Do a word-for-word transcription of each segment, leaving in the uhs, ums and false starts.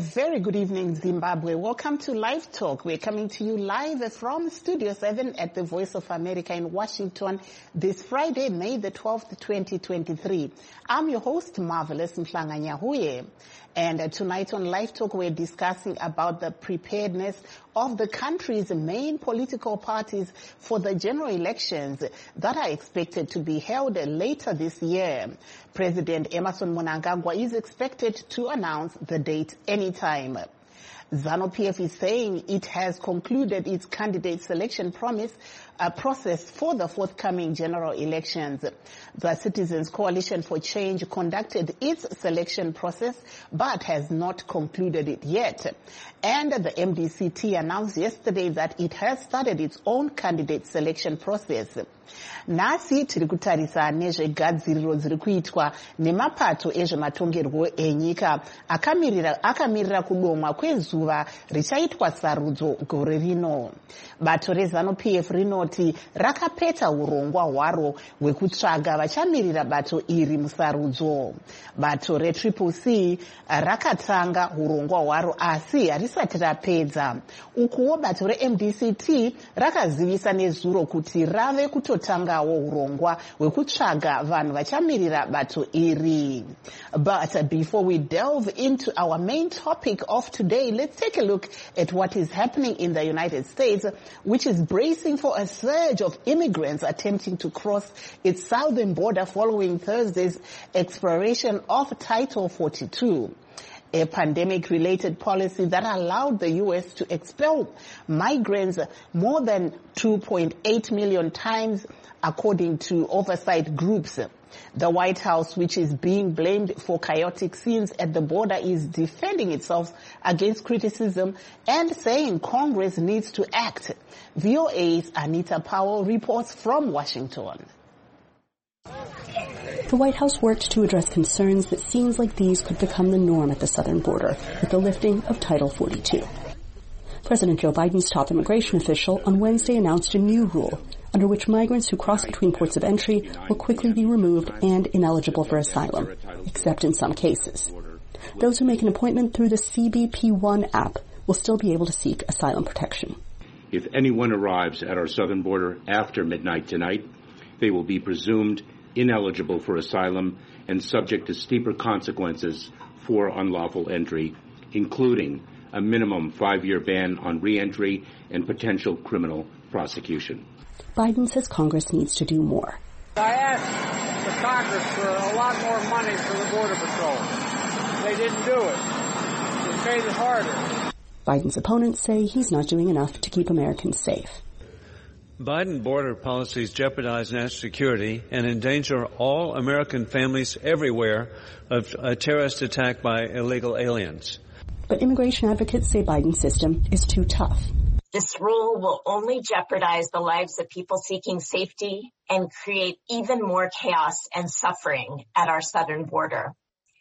very good evening, Zimbabwe. Welcome to Live Talk. We're coming to you live from Studio seven at the Voice of America in Washington this Friday, May the twelfth, twenty twenty-three. I'm your host, Marvelous Mhlanganyahuye. And uh, tonight on Live Talk, we're discussing about the preparedness of the country's main political parties for the general elections that are expected to be held later this year. President Emmerson Mnangagwa is expected to announce the date anytime. ZANU-P F is saying it has concluded its candidate selection promise uh, process for the forthcoming general elections. The Citizens Coalition for Change conducted its selection process but has not concluded it yet. And the M D C T announced yesterday that it has started its own candidate selection process. Nasi tiri kutarisa nezvegadziriro dziri kuitwa nemapato ezvematongerwo enyika akamirira akamirira kudomwa kwezuva richaitwa sarudzo gore rino. Bato reZANU-P F rinoti rakapeta urongwa hwaro hwekutsvaga vachamirira bato iri musarudzo. Bato reTriple C rakatanga urongwa hwaro asi harisati rapedza. Ukuwo bato reM D C T rakazivisa nezuro kuti rave kutotangawo urongwa hwekutsvaga vanhu vachamirira bato iri. But before we delve into our main topic of today, let's take a look at what is happening in the United States, which is bracing for a surge of immigrants attempting to cross its southern border following Thursday's expiration of Title forty-two. A pandemic-related policy that allowed the U S to expel migrants more than two point eight million times, according to oversight groups. The White House, which is being blamed for chaotic scenes at the border, is defending itself against criticism and saying Congress needs to act. V O A's Anita Powell reports from Washington. The White House worked to address concerns that scenes like these could become the norm at the southern border with the lifting of Title forty-two. President Joe Biden's top immigration official on Wednesday announced a new rule under which migrants who cross between ports of entry will quickly be removed and ineligible for asylum, except in some cases. Those who make an appointment through the C B P one app will still be able to seek asylum protection. If anyone arrives at our southern border after midnight tonight, they will be presumed ineligible for asylum and subject to steeper consequences for unlawful entry, including a minimum five-year ban on re-entry and potential criminal prosecution. Biden says Congress needs to do more. I asked the Congress for a lot more money for the Border Patrol. They didn't do it. They made it harder. Biden's opponents say he's not doing enough to keep Americans safe. Biden border policies jeopardize national security and endanger all American families everywhere of a terrorist attack by illegal aliens. But immigration advocates say Biden's system is too tough. This rule will only jeopardize the lives of people seeking safety and create even more chaos and suffering at our southern border.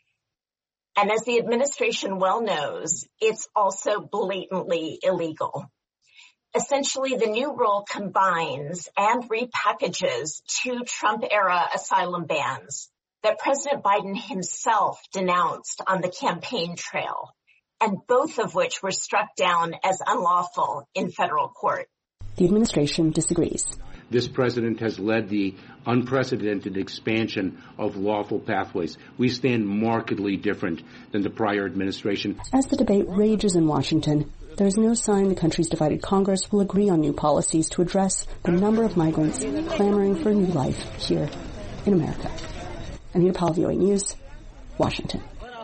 And as the administration well knows, it's also blatantly illegal. Essentially, the new rule combines and repackages two Trump-era asylum bans that President Biden himself denounced on the campaign trail, and both of which were struck down as unlawful in federal court. The administration disagrees. This president has led the unprecedented expansion of lawful pathways. We stand markedly different than the prior administration. As the debate rages in Washington, there is no sign the country's divided Congress will agree on new policies to address the number of migrants clamoring for a new life here in America. Anita Powell, V O A News, Washington.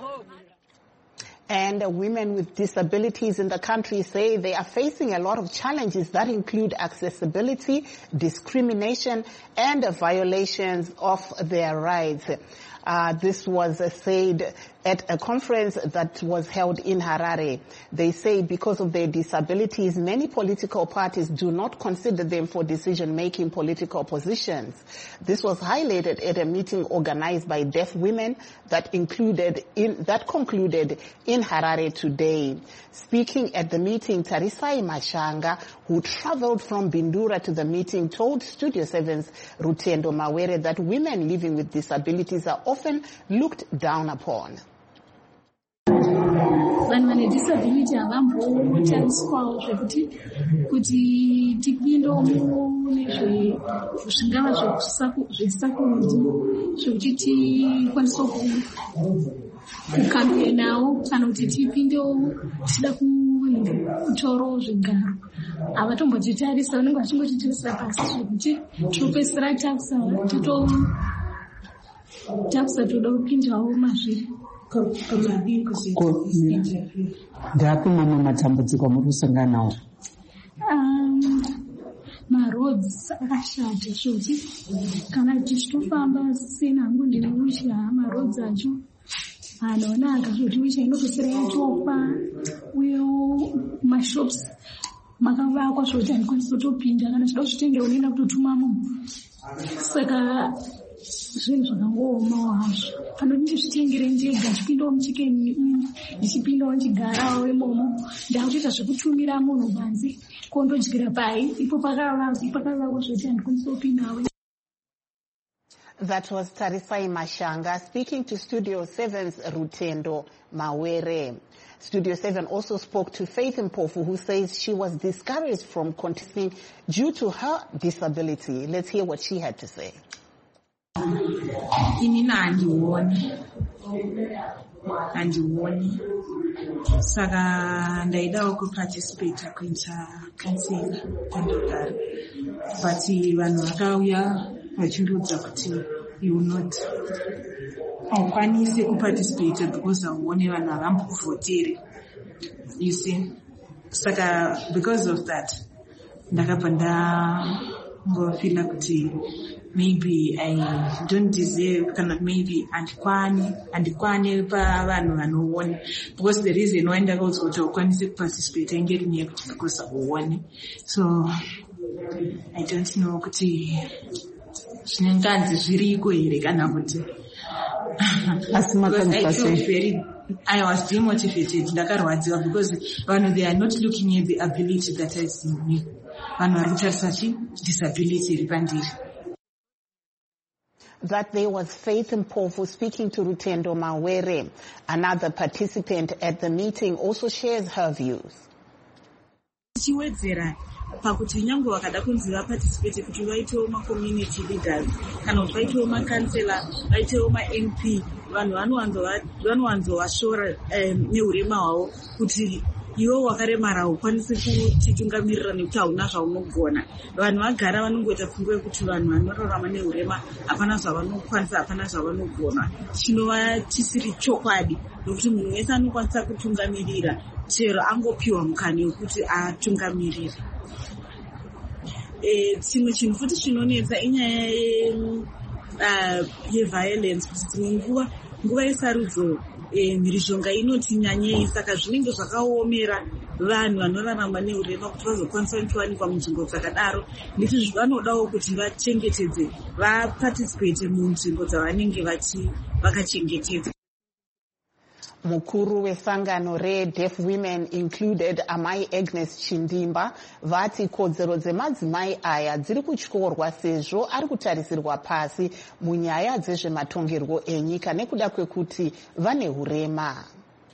And uh, women with disabilities in the country say they are facing a lot of challenges that include accessibility, discrimination, and uh, violations of their rights. Uh, this was uh, said at a conference that was held in Harare. They say because of their disabilities, many political parties do not consider them for decision-making political positions. This was highlighted at a meeting organized by deaf women that included in, that concluded in Harare today. Speaking at the meeting, Tarisai Mashanga, who traveled from Bindura to the meeting, told Studio seven's Rutendo Mawere that women living with disabilities are often looked down upon. vanhu vane disability havambotariswawo zvekuti kuti tipindewo mune zvingava zvesakurudzi zvekuti tikwanise kukampenawo kana kuti tipindewo tichida kutoro zvigaro. Havatombotitarisira, vanenge vachingotitarisa pasi zvekuti topedzisira takusa toto takusa toda kupindawo mazviri. Ngapi mamwe matambudziko muri kusangana nawo? Maroads akashata zvekuti kana tichitofamba senhangu ndine wheelchair, maroads acho anonaka zvekuti wheelchair inopedzisira yatopa, uyewo mashops makavakwa zvekuti handikwanisi kutopinda kana chida kuchitengewo nenda kutotuma munhu. Saka zvinhu zvakangoomawo hazvo. Kana kuti ndizvitengere ndega ndichipindawo muchikeni ndichipindawo ndichigarawo imomo ndakutoita zvekutumira munhu panze kondodyira pai ipo pakavakwa zvekuti handikwanisi kupindawo. That was Tarisai Mashanga speaking to Studio seven's Rutendo Mawere. Studio seven also spoke to Faith Mpofu, who says she was discouraged from contesting due to her disability. Let's hear what she had to say. Inina andiwoni andiwoni saka ndaidawo kuparticipate kuita kansela kandogara, but vanhu vakauya vachirudza kuti you not haukwanisi kuparticipate because hauone vanhu havambokuvhoteri, you see. Saka because of that ndakabva ndangofila kuti maybe I don't deserve, kana maybe andikwani andikwani pa vanhu vanoona, because the reason why ndakaudzwa kuti haukwanisi kuparticipate ingeri nyaya kuti because hauone. So I don't know kuti zvinenganzi zviriko here kana kuti I feel very, I was demotivated, ndakarwadziwa, because vanhu they are not looking at the ability that is in me. Vanhu vari kutarisa chi disability iri pandiri. That there was Faith Mpofu speaking to Rutendo Mawere. Another participant at the meeting also shares her views. Chiwedzera pakuti nyange vakada kunzi vaparticipate kuti vaitewo ma-community leaders kana kuti vaitewo ma-councillor, vaitewo ma-M P, vanhu vanowanzovashora neurema hwavo kuti iwo wakaremara haukwanisi kutitungamirira nekuti hauna zvaunogona. Vanhu vagara vanongoita pfungwa yekuti vanhu vanorarama neurema hapana zvavanokwanisa, hapana zvavanogona. Chinova chisiri chokwadi, nokuti munhu wese anokwanisa kutungamirira chero angopiwa mukana wekuti atungamirire. Chimwe chinhu futi chinonetsa inyaya yeviolence, kuti dzimwe nguva nguva yesarudzo mhirizhonga inoti nyanyei, saka zvinenge zvakaomera vanhu vanorarama neurema kuti vazokwanisa kuwanikwa munzvimbo dzakadaro. Nditi vanodawo kuti vachengetedze, vaparticipate munzvimbo dzavanenge vakachengetedza. Mukuru wesangano re-Deaf Women included Amai Agnes Chindimba vati kodzero dzemadzimai aya dziri kutyorwa sezvo ari kutarisirwa pasi munyaya dzezvematongerwo enyika nekuda kwekuti vane hurema.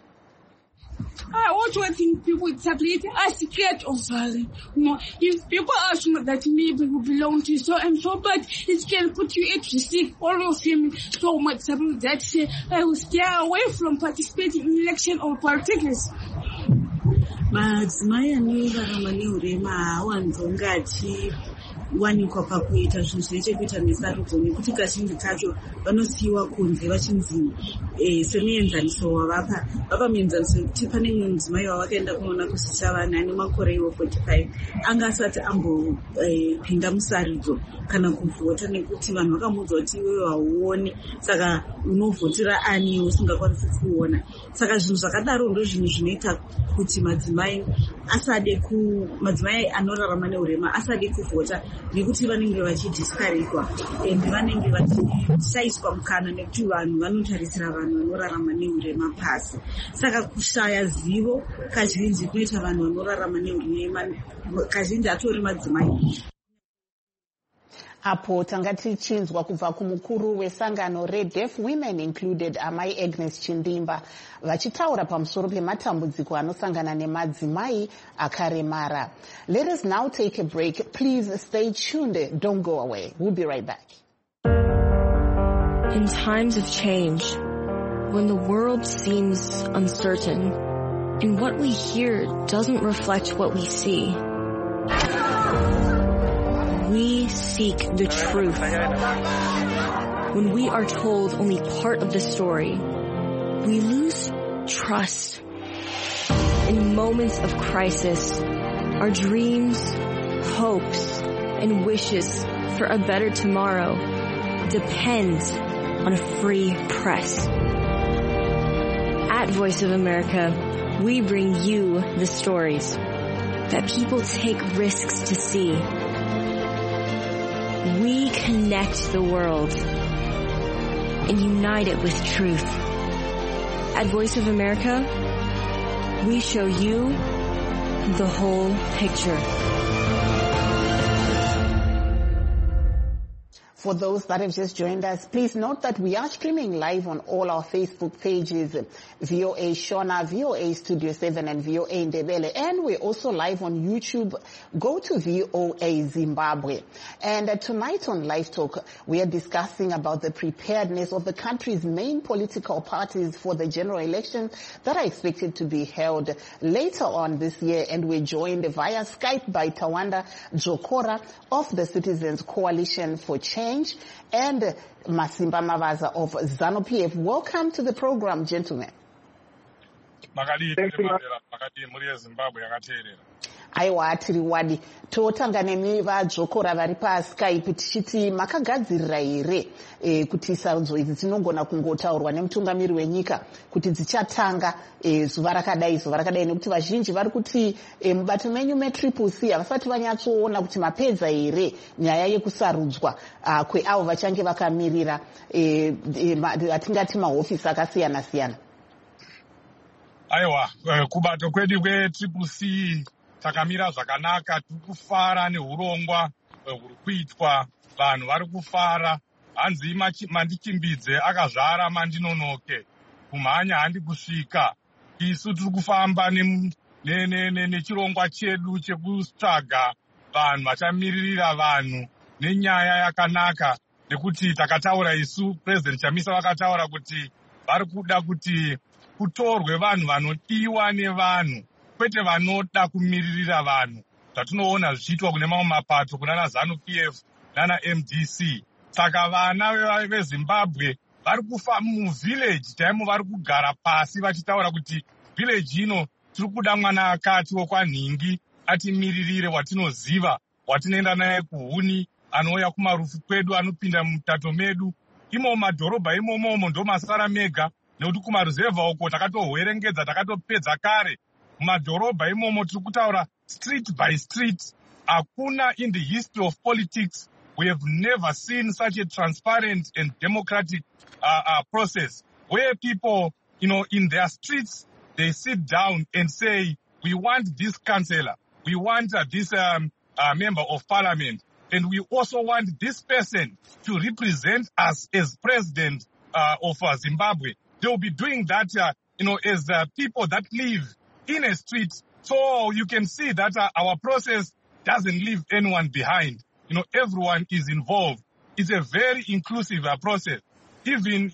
I also think people with disability are scared of violence. You know, if people ask me that maybe we belong to so and so, but it can put you at risk. All your family so much disability that say I will stay away from participating in election or politics. Madzimai anorarama neurema hawanzonga achiwanikwa pakuita zvinhu zvine chekuita nesarudzo, nekuti kazhinji kacho vanosiyiwa kunze vachinzi semuenzaniso wavapa vapa muenzaniso yekuti pane mumwe mudzimai wavakaenda kunoona kusisa vana ane makore iwo forty-five anga asati ambopinda musarudzo kana kuvhota, nekuti vanhu vakamuudza kuti iwewe hauoni saka unovhotera ani usingakwanisi kuona. Saka zvinhu zvakadaro ndo zvinhu zvinoita kuti madzimai asade ku madzimai anorarama neurema asade kuvhota, nekuti vanenge vachidiskarigwa ende vanenge vachishaiswa mukana nekuti vanhu vanotarisira vanhu vanorarama neurema pasi. Saka kushaya zivo kazhinji kunoita vanhu vanorarama neurema kazhinji atori madzimai. Apo tanga tichinzwa kubva kumukuru wesangano reDeaf Women Included Amai Agnes Chindimba vachitaura pamusoro pematambudziko anosangana nemadzimai akaremara. Let us now take a break. Please stay tuned. Don't go away. We'll be right back. In times of change, when the world seems uncertain and what we hear doesn't reflect what we see, we seek the truth. When we are told only part of the story, we lose trust. In moments of crisis, our dreams, hopes, and wishes for a better tomorrow depend on a free press. At Voice of America, we bring you the stories that people take risks to see. We connect the world and unite it with truth. At Voice of America, we show you the whole picture. For those that have just joined us, please note that we are streaming live on all our Facebook pages, V O A Shona, V O A Studio seven, and V O A Ndebele. And we're also live on YouTube. Go to V O A Zimbabwe. And uh, tonight on Live Talk, we are discussing about the preparedness of the country's main political parties for the general election that are expected to be held later on this year. And we're joined via Skype by Tawanda Jokora of the Citizens Coalition for Change and Masimba Mavaza of ZANU-P F. Welcome to the program, gentlemen. Aiwa tiri wadi totanga nemi vadzokora vari paSkype tichiti makagadzirira here e, kuti sarudzo idzi dzinogona kungotaurwa nemutungamiri wenyika kuti dzichatanga e, zuva rakadai zuva rakadai nekuti vazhinji vari kuti e, mubato menyu metriple C havasati vanyatsoona kuti mapedza here nyaya yekusarudzwa uh, kweavo vachange vakamirira e, e, atingati mahofisi akasiyana siyana. Aiwa kubato kwedu kwetriple C takamira zvakanaka, tiri kufara neurongwa huri kuitwa, vanhu vari kufara. Hanzi mandichimbidze akazvara mandinonoke, kumhanya handi kusvika. Isu tiri kufamba nechirongwa chedu chekutsvaga vanhu vachamiririra vanhu nenyaya yakanaka, nekuti takataura isu, President Chamisa vakataura kuti vari kuda kuti kutorwe vanhu vanodiwa nevanhu, kwete vanoda kumiririra vanhu, zvatinoona zvichiitwa kune mamwe mapato kunana ZANU-P F nana M D C. Saka vana veZimbabwe vari kufa muvillage taimo, vari kugara pasi vachitaura kuti village ino tiri kuda mwana akati wokwanhingi atimiririre, watinoziva, watinoenda naye kuhuni, anouya kumarufu kwedu, anopinda mutato medu. Imo madhorobha imomomo ndo masara mega, nekuti kumaruzevha uko takatohwerengedza, takatopedza kare. Mumadhorobha imomo tiri kutaura street by street. Hakuna in the history of politics, we have never seen such a transparent and democratic uh, uh, process where people, you know, in their streets, they sit down and say, we want this councillor, we want uh, this um, uh, member of parliament, and we also want this person to represent us as president uh, of uh, Zimbabwe. They will be doing that, uh, you know, as uh, people that live in a street. So you can see that uh, our process doesn't leave anyone behind. You know, everyone is involved. It's a very inclusive uh, process. Even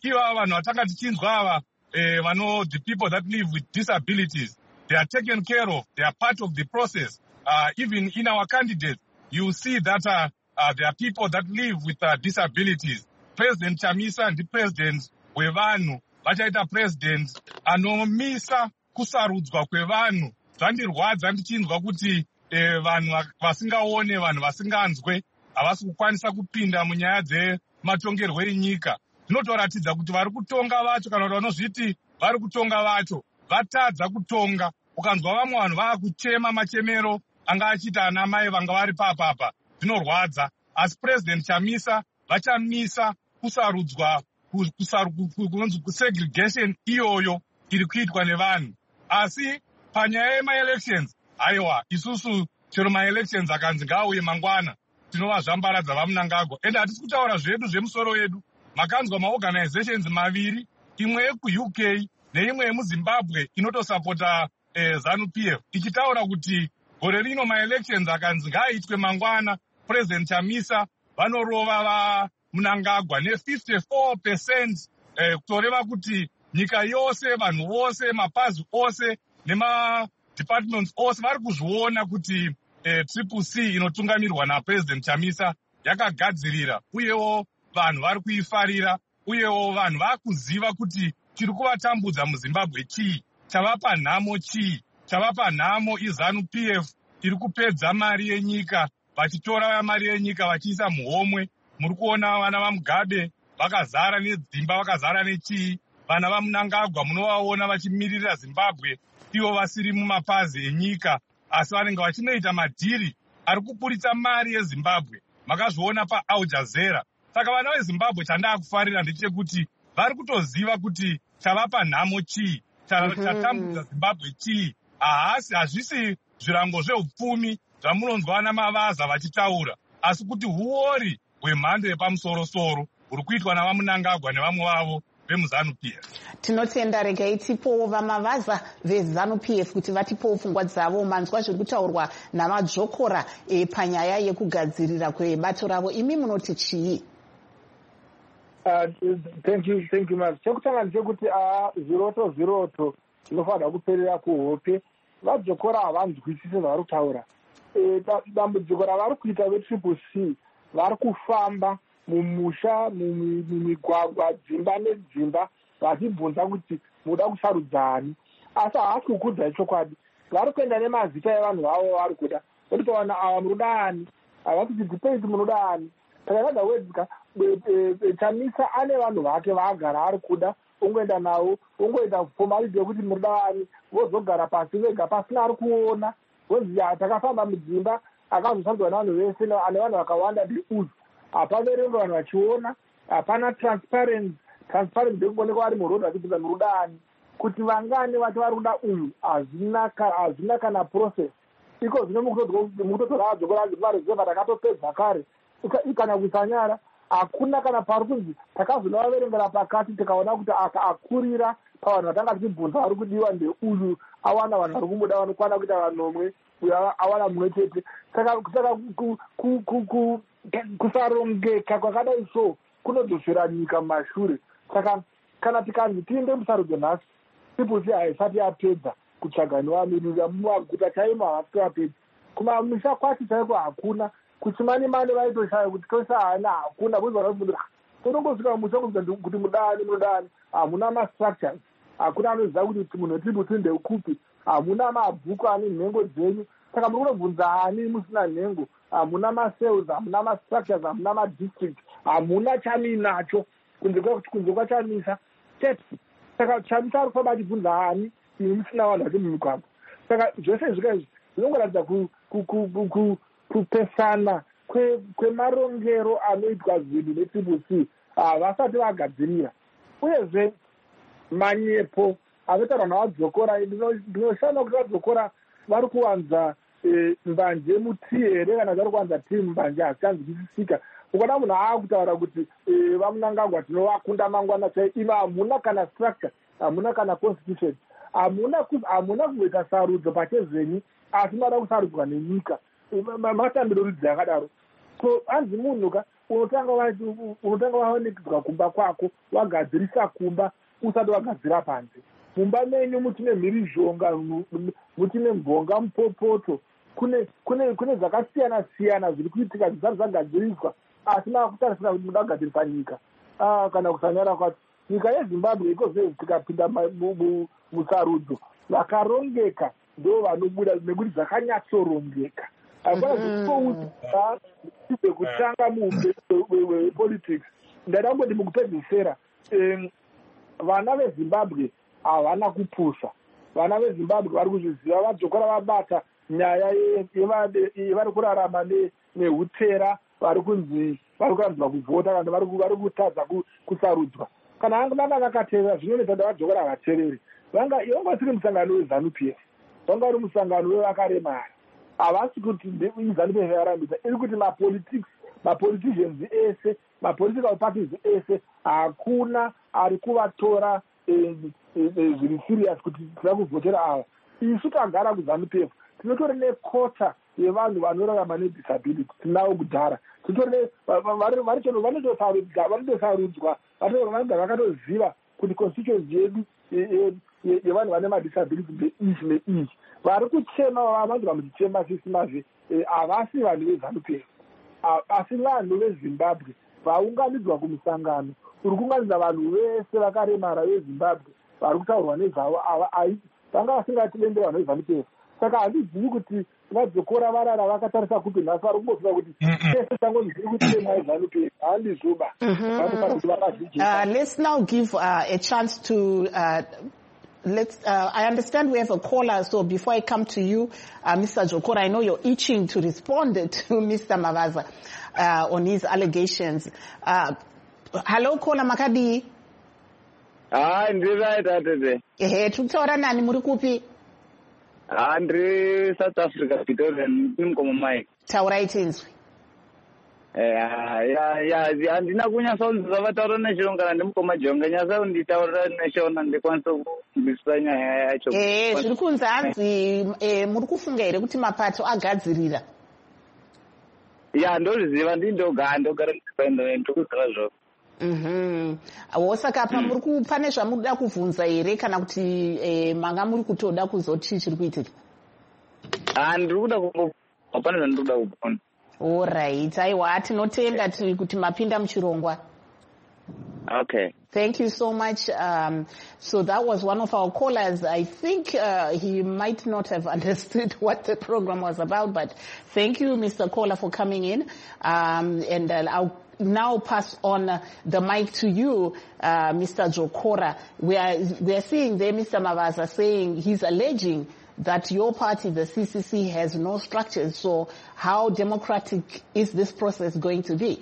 the people that live with disabilities, they are taken care of. They are part of the process. Uh, even in our candidates, you see that uh, uh, there are people that live with uh, disabilities. President Chamisa and the president wevanhu vachaita president anomisa kusarudzwa kwevanhu. Zvandirwadza ndichinzwa kuti eh, vanhu vasingaone, vanhu vasinganzwe havasi kukwanisa kupinda munyaya dzematongerwo enyika. Zvinotoratidza kuti vari kutonga vacho, kana kuti vanozviti vari kutonga vacho vatadza kutonga. Ukanzwa vamwe vanhu vava kuchema machemero anga achita ana mai vanga vari papapa, zvinorwadza. Asi President Chamisa vachamisa kusarudzwa, segregation iyoyo iri kuitwa nevanhu. Asi panyaya yema-elections, aiwa, isusu chero ma-elections akanzi ngauye mangwana, tinovazvambaradza vaMnangagwa. Ende hatisi kutaura zvedu zvemusoro yedu. Makanzwa maorganizations maviri, imwe yeku-U K neimwe yemuZimbabwe inotosapota eh, ZANU-P F, ichitaura kuti gore rino maelections akanzi ngaaitwe mangwana, President Chamisa vanorova vaMnangagwa ne-fifty-four percent, eh, kutoreva kuti nyika yose, vanhu vose, mapazi ose nema-departments ose vari kuzviona kuti eh, triple C inotungamirwa naPresident Chamisa yakagadzirira, uyewo vanhu vari kuifarira, uyewo vanhu vakuziva kuti tiri kuvatambudza muZimbabwe chii, chavapa nhamo chii. Chavapa nhamo iZANU-P F iri kupedza mari yenyika, vachitora mari yenyika vachiisa muhomwe. Muri kuona vana vaMugabe vakazara nedzimba, vakazara nechii. Vana vaMnangagwa munovaona vachimirira Zimbabwe, ivo vasiri mumapazi enyika, asi vanenge vachinoita madhiri ari kuburitsa mari yeZimbabwe. Makazviona paAl Jazeera. Saka vana veZimbabwe chandaakufarira ndechekuti vari kutoziva kuti chavapa nhamo chii, chatambudza Zimbabwe chii. Ahasi hazvisi zvirango zveupfumi zvamunonzwa naMavaza vachitaura, asi kuti huori hwemhando yepamusoro-soro huri kuitwa navaMnangagwa nevamwe vavo vemuZANU-P F. Tinotenda regai tipowo vaMavaza veZANU-P F kuti vatipowo pfungwa dzavo. Manzwa zviri kutaurwa namadzvokora e, panyaya yekugadzirira kwebato ravo. Imi munoti chii? Uh, thank you, thank you much. Chekutanga ndechekuti uh, zviroto zviroto zvinofanira kuperera kuhope. Vadzokora havanzwisisi zvavari kutaura. E, dambudziko ravari kuita vetriple C vari kufamba mumusha, mumigwagwa, dzimba nedzimba vachibvunza kuti muda kusarudzani. Asi havasi kukudzai chokwadi. Vari kuenda nemazita evanhu vavo vari kuda. Vototaura ava munodani, havati dipeti munodani. Saka vada wedzika Chamisa ane vanhu vake vaagara ari kuda, ungoenda navo, ungoita formality yekuti murodani, vozogara pasi vega pasina ari kuona. Vonzi takafamba mudzimba akazoshandwa navanhu vese ane vanhu vakawanda ndiuzu. Hapaverengo vanhu vachiona, hapana transparency. Transparency ndekuonekwa ari murodhi vachibvunza murodani. Kuti vangane vati vari kuda uyu hazvina kana process. Iko zvino mukutotora vadzokora varezeva takatopedza kare. Kana kuisa nyara, hakuna kana pari kunzi takazonovaverengera pakati tikaona kuti akurira pavanhu vatanga tichibvunza vari kudiwa ndeuyu, awana vanhu vari kumuda vanokwana kuita vanomwe, uyo awana mumwe chete. Saka kusarongeka kwakadai so kunodzoshera nyika mumashure. Saka kana tikanzi tiinde musarudzo nhasi, triple C haisati yapedza kutsvaga nevamirira mumaguta chaimo, havasi yapedza. Kumamusha kwacho chaiko hakuna. Kuchimani-mani vaitoshaya kuti tose haana hakuna. Buzwa vakufundira tonongosvika musha kuti mudani mudani, hamuna mastructures, hakuna anoziva kuti munhu wetriple C ndeukupi, hamuna mabhuku ane nhengo dzenyu. Saka muri kunobvunza hani musina nhengo, hamuna masales, hamuna mastructures, hamuna madistrict, hamuna chaminacho kunze kwaChamisa chete. Saka Chamisa ari kufamba achibvunza hani imi musina vanhu vacho mumigwagwa. Saka zvose zvika izvi zvinongoratidza kupesana kwemarongero anoitwa zvinhu netriple C vasati vagadzirira. Uyezve manyepo anotaurwa navadzokora, ndinoshanda kuti vadzokora vari kuwanza mbanje mutii here kana vari kuwanza tii mbanje hasikanzwisisika. Ukada munhu aakutaura kuti vaMnangagwa tinovakunda mangwana chai, ivo hamuna kana structure, hamuna kana constitution, hamuna kungoita sarudzo pachezvenyu, asi mada kusarudzwa nenyika. Matambiro ridzi akadaro. So hanzi munhu ka unotanga waonekedzwa kumba kwako, wagadzirisa kumba usati wagadzira panze. Mumba menyu mutine mhirizhonga, mutine mbonga, mupopoto, kune kune kune zvakasiyana siyana zviri kuitika zvisati zvagadziriswa, asi makutarisira kuti muda kugadzirisa nyika. Ah, kana kusanyara kwacho nyika yeZimbabwe iko zve tikapinda musarudzo vakarongeka ndo vanobuda nekuti zvakanyatsorongeka. Hapana zvekutouza kutanga mupolitics. Ndadangoti mukupedzisira vana veZimbabwe havana kupusha. Vana veZimbabwe vari kuzviziva, vadzokora vabata nyaya yevari kurarama nehutera, vari kunzi vari kuranzwa kuvhota kana vari kutadza kusarudzwa. Kana vanga vakateerera zvinoita kuti vadzokora havateereri. Vanga tiri musangano weZANU-P F, vanga uri musangano wevakaremara. havasi kuti izanu yarambisa iri kuti mapolitics mapoliticians ese mapolitical parties ese hakuna ari kuvatora zviri serious kuti tira kuvhotera ava. Isu tagara kuZANU P F tinotori nekota yevanhu vanorarama nedisability tinawo kudhara titori vanotosarudzwa vanenge vakatoziva kuti constituency yedu yevanhu vane madisability ndeichi neichi. Vari kuchema vavanzwa muchichema sisimazve havasi vanhu veZANU P F asi vanhu veZimbabwe vaunganidzwa kumusangano uri kuunganidza vanhu vese vakaremara veZimbabwe vari kutaurwa nezvavo vanga vasingatendere vanhu veZANU P F. Saka handizivi kuti vadzokora varara vakatarisa kupi nhasi vari kungofunga kuti tese tangonziri kuti ema eZANU P F handizoba vanofanira kuti vakazvijeka. Let's now give uh, a chance to uh, Let's, uh, I understand we have a caller, so before I come to you, uh, Mister Jokora, I know you're itching to respond to Mister Mavaza uh, on his allegations. Uh, hello, caller Makadi. Ah, ndiri right atete. Ehe, tukutaura nani muri kupi? Ah, ndiri South Africa, Pretoria, nimkomo Mike. Taurai tinzwi. Ya ya ya andina kunyasa unzwa vataura nechirongana kana ndimukoma jonga nyasa unditaura nechona ndikwanisa kubisanya yacho. Eh, zviri kunzi hanzi eh muri kufunga here kuti mapato agadzirira? Ya ndozviziva ndindoga ndogara ndipendo ndikudzira zvo. Mhm. Wosaka pa muri kupane zvamuda kuvunza here kana kuti eh manga muri kutoda kuzoti chiri kuitika? Ah, ndiri kuda ku apana zvandoda kubvunza. All right. Aiwa tinotenda kuti mapinda muchirongwa. Okay. Thank you so much. Um, so that was one of our callers. I think uh, he might not have understood what the program was about, but thank you, Mister Caller, for coming in. Um, and uh, I'll now pass on uh, the mic to you, uh, Mister Jokora. We are, we are seeing there Mister Mavaza saying he's alleging that your party, the C C C, has no structures. So how democratic is this process going to be?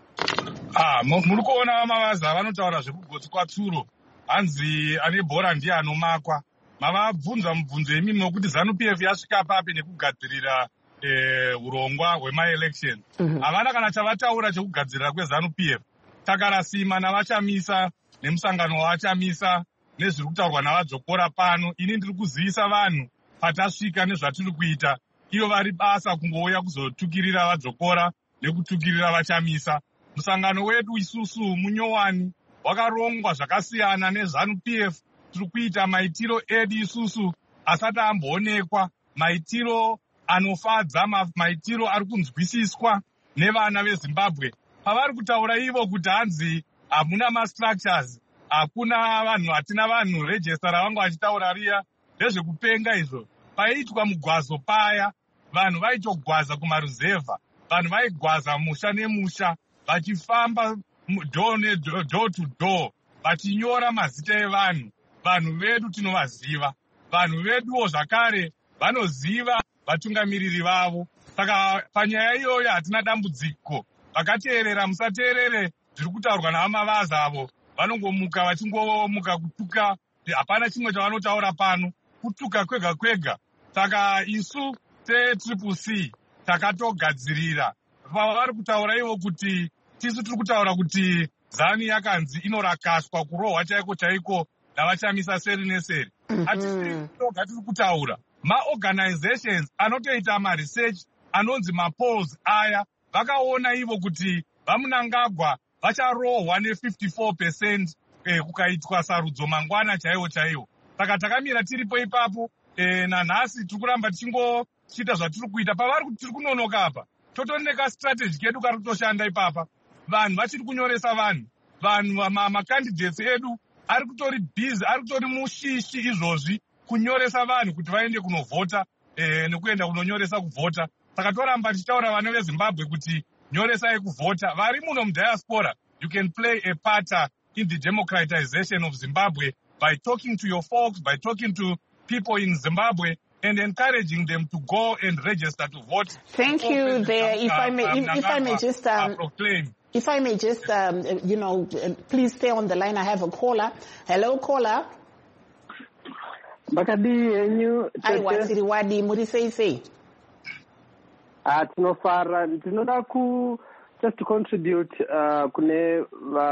Ah, muri kuona Mavaza vanotaura zvekugotsi kwatsuro hanzi ane bhora ndiye anomakwa. Mavabvunza mubvunzo yemimi nokuti ZANU P F yasvika papi nekugadzirira urongwa hwema-election. Havana kana chavataura chekugadzirira kweZANU P F. Takarasima navachamisa nemusangano wavachamisa nezviri kutaurwa navadzokora pano. Ini ndiri kuzivisa vanhu patasvika nezvatiri kuita. Iyo vari basa kungouya kuzotukirira vadzokora nekutukirira vachamisa. Musangano wedu isusu munyowani wakarongwa zvakasiyana neZANU P F. Tiri kuita maitiro edu isusu asati amboonekwa, maitiro anofadza, maitiro ari kunzwisiswa nevana veZimbabwe. Pavari kutaura ivo kuti hanzi hamuna mastructures, hakuna vanhu, hatina vanhu, register ravangu vachitaura riya ndezvekupenga izvo. Paiitwa mugwazo paya, vanhu vaitogwaza kumaruzevha, vanhu vaigwaza musha nemusha, vachifamba door to door, vachinyora mazita evanhu. Vanhu vedu tinovaziva, vanhu veduwo zvakare vanoziva vatungamiriri vavo. Saka panyaya iyoyo hatina dambudziko. Vakateerera musateerere zviri kutaurwa navaMavaza avo, vanongomuka vachingomuka kutuka, hapana chimwe chavanotaura pano, kutuka kwega kwega. Saka isu seTriple C takatogadzirira. Vari kutaura ivo kuti tisu tiri kutaura kuti ZANU yakanzi inorakaswa, kurohwa chaiko chaiko navachamisa seri neseri. Hatisi toga tiri kutaura. Ma-organizations anotoita ma-research anonzi ma-polls aya vakaona ivo kuti vaMunangagwa vacharohwa ne-fifty-four percent eh, kukaitwa sarudzo mangwana chaiwo chaiwo. Saka takamira tiripo ipapo eh, nanhasi tiri kuramba tichingochita zvatiri kuita. Pavari kuti tiri kunonoka apa, totoneka strategy kedu kari kutoshanda ipapa. Vanhu vachiri kunyoresa vanhu, vanhu macandidates edu ari kutori busy, ari kutori mushishi izvozvi kunyoresa vanhu kuti vaende kunovhota eh, nekuenda kunonyoresa kuvhota. Saka toramba tichitaura vana veZimbabwe kuti nyoresai kuvhota. Vari muno mudiaspora, you can play a part in the democratization of Zimbabwe by talking to your folks, by talking to people in Zimbabwe and encouraging them to go and register to vote. Thank you. There, if I may, if, if I may just um, proclaim. If I may just, um, you know, please stay on the line. I have a caller. Hello, caller. Bakadi, you. I want to wadi muri say say. Ah, tinofara tinoda ku just to contribute uh, kune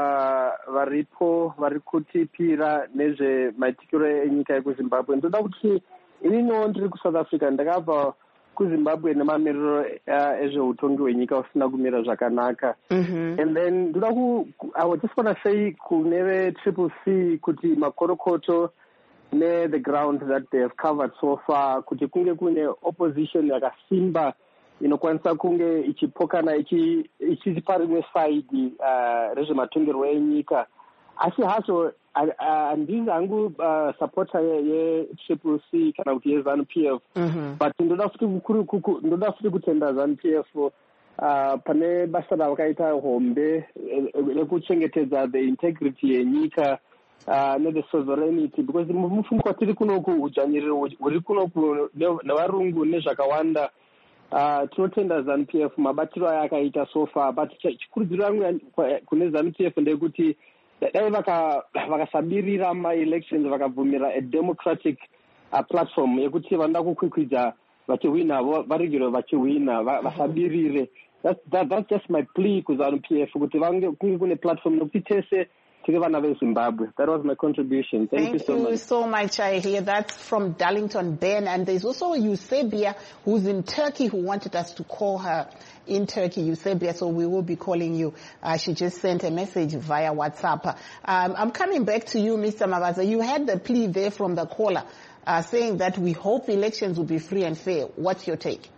varipo vari kutipira nezve maitikiro enyika yekuzimbabwe. Ndoda kuti ininiwo ndiri kuSouth Africa, ndakabva kuZimbabwe nemamiriro uh, ezveutongi hwenyika usina kumira zvakanaka. Mm-hmm. And then ndoda ku I would just want to say kune Triple C kuti makorokoto ne the ground that they have covered so far, kuti kunge kune opposition yakasimba inokwanisa kunge ichipokana ichiri parimwe side uh, rezvematongerwo enyika. Asi hacho handisi hangu uh, supporter ye-Triple C kana kuti ye-ZANU P F. Mm-hmm. But ndoda ndoda futi kutenda ZANU P F uh, pane basa ravakaita hombe rekuchengetedza the integrity yenyika uh, ne-the sovereignty, because mufungo kwatiri kunoku udzvanyiriro huri kunoku nevarungu nezvakawanda. Uh, tinotenda ZANU P F mabatiro aya akaita so far, but chikurudziro yangu kune ZANU P F ndeyekuti dai vakasabirira ma-elections vakabvumira a democratic uh, platform yekuti vanoda kukwikwidza vachihwina varegero vachihwina vasabirire. That's, that, that's just my plea kuZANU P F kuti vange kunge kune platform nokuti tese tiri vana veZimbabwe. That was my contribution. Thank, Thank you so you much. Thank you so much. I hear that's from Darlington Ben, and there's also Eusebia who's in Turkey who wanted us to call her in Turkey. Eusebia, so we will be calling you. Uh, she just sent a message via WhatsApp. Um, I'm coming back to you, Mister Mavaza. You had the plea there from the caller uh, saying that we hope elections will be free and fair. What's your take?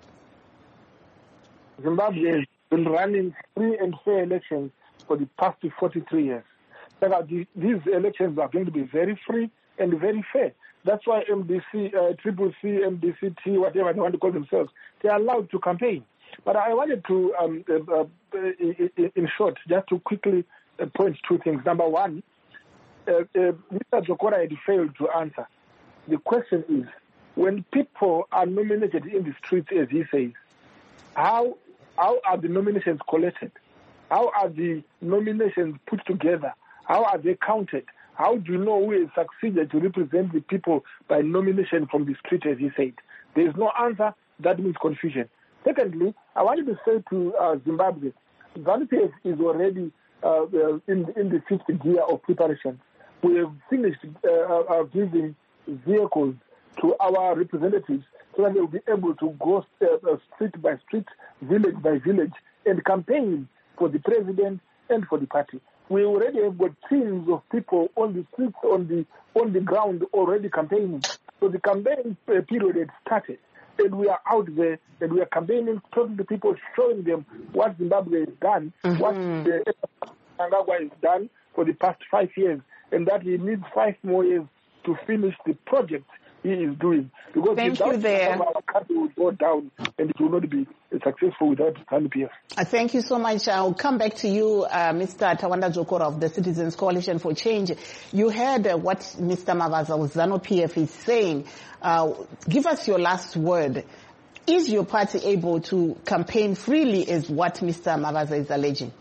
Zimbabwe has been running free and fair elections for the past forty-three years. These elections are going to be very free and very fair. That's why M D C, uh, Triple C, M D C T, whatever they want to call themselves, they are allowed to campaign. But I wanted to, um, uh, uh, in short, just to quickly uh, point two things. Number one, uh, uh, Mister Jokora had failed to answer. The question is, when people are nominated in the streets, as he says, how how are the nominations collected? How are the nominations put together? How are they counted? How do you know who has succeeded to represent the people by nomination from the street, as he said? There is no answer. That means confusion. Secondly, I wanted to say to uh, Zimbabwe, ZANU P F is already uh, in, in the fifth gear of preparation. We have finished uh, uh, giving vehicles to our representatives so that they will be able to go uh, street by street, village by village, and campaign for the president and for the party. We already have got teams of people on the streets, on the on the ground, already campaigning. So the campaign period had started, and we are out there, and we are campaigning, talking to people, showing them what Zimbabwe has done, mm-hmm. what the Mnangagwa has done for the past five years, and that he needs five more years to finish the project he is doing. Because Thank you there. Our country will go down, and it will not be successful without ZANU P F. Uh, thank you so much. I'll come back to you, uh, Mister Tawanda Jokora of the Citizens Coalition for Change. You heard uh, what Mister Mavaza of ZANU P F is saying. Uh, give us your last word. Is your party able to campaign freely, is what Mister Mavaza is alleging?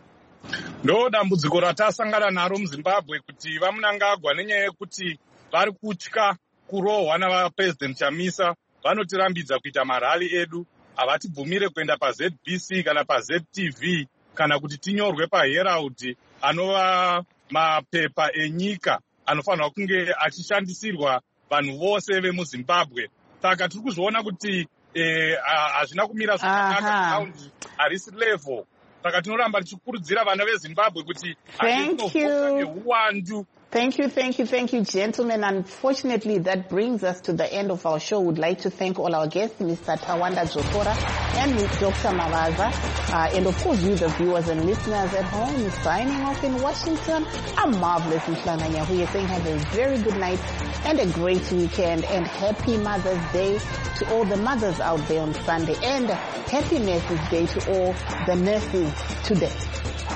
ndo dambudziko ratasangana naro muZimbabwe kuti vaMnangagwa nenyaya yekuti vari kutya kurohwa navapresident Chamisa vanotirambidza kuita marali edu, havatibvumire kuenda paZ B C kana paZ T V kana kuti tinyorwe paHerald anova mapepa enyika anofanirwa kunge achishandisirwa vanhu vose vemuZimbabwe. Saka tiri kuzviona kuti hazvina eh, kumira zvakanaka ground harisi level. Saka tinoramba tichikurudzira vana veZimbabwe kuti hatinovoka neuwandu. Thank you, thank you, thank you, gentlemen. Unfortunately, that brings us to the end of our show. We'd like to thank all our guests, Mister Tawanda Jokora and Doctor Mavaza, uh, and of course you, the viewers and listeners at home. Signing off in Washington, I'm Marvelous Mhlanga Nyahuye saying have a very good night and a great weekend, and happy Mother's Day to all the mothers out there on Sunday, and happy Nurses Day to all the nurses today.